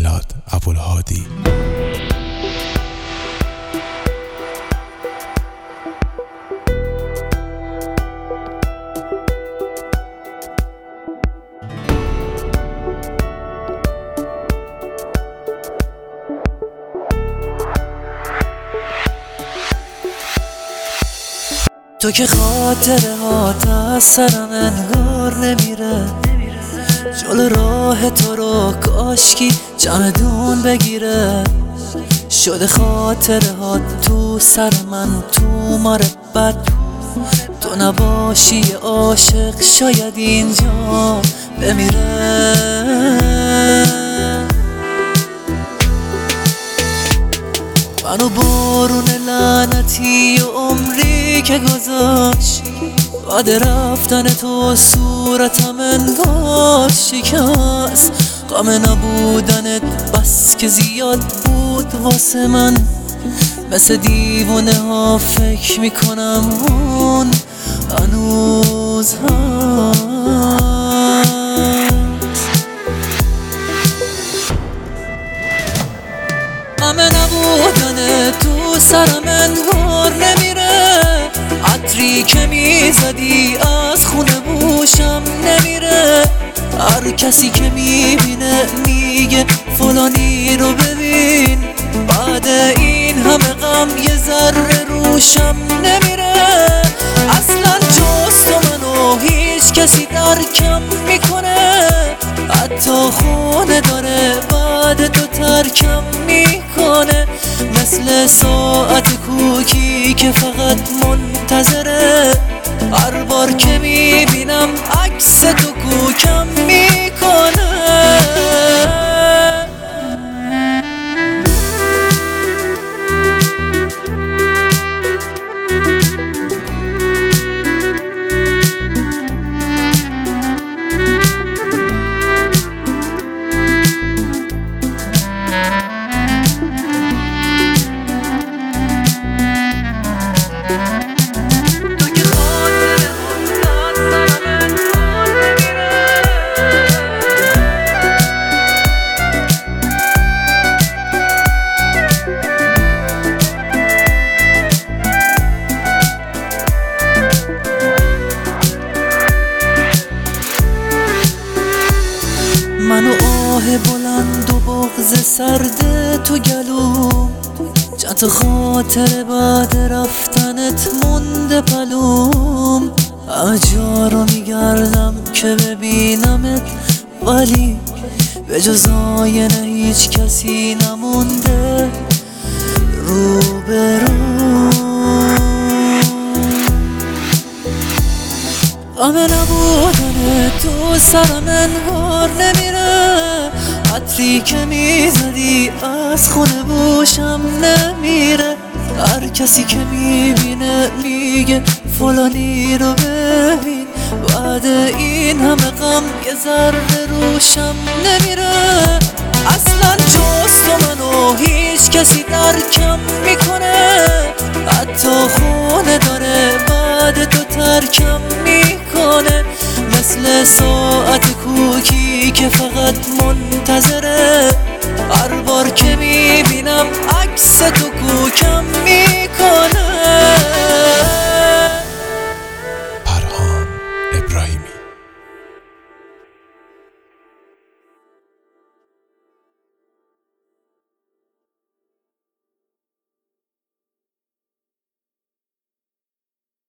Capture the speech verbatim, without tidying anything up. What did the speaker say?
میلاد ابوالهادی. تو که خاطره هات از سرم انگار نمیره، جلو راه تو رو کاشکی چمدون بگیره. شده خاطره هات تو سر من تو مربت، تو نباشی عاشق شاید اینجا بمیره. منو بارون لعنتی و عمری که گذاشت، بعد رفتن تو صورتم انگار شکست. غم نبودنت بس که زیاد بود واسه من، مثل دیوونه ها فکر میکنم اون هنوز هست. غم نبودن تو سرم انگار نمیره، عطری که میزدی از خونه بوشم نمیره. هر کسی که میبینه میگه فلانی رو ببین، بعد این همه غم یه ذره روشم نمیره. اصلا جز تو منو هیچ کسی درکم میکنه، حتی خونه داره بعد تو ترکم میکنه. مثل ساعت کوکی که فقط منتظره، هر بار که میبینم عکس تو کوکم میکنه. منو آه بلند و بغض سرد تو گلوم، چند تا خاطر بعد رفتنت مونده پلوم. اجا رو میگردم که ببینمت، ولی به جز آینه هیچ کسی نمونده روبروم. غم نبودن تو سرم انگار نمیره، عطری که میزدی از خونه بوشم نمیره. هر کسی که میبینه میگه فلانی رو ببین، بعد این همه غم یه ذره روشم نمیره. اصلا جز تو منو هیچ کسی درکم میکنه، حتی خونه داره بعد تو ترکم میکنه. مثل ساعت کوکی که فقط منتظره، هر بار که میبینم عکس تو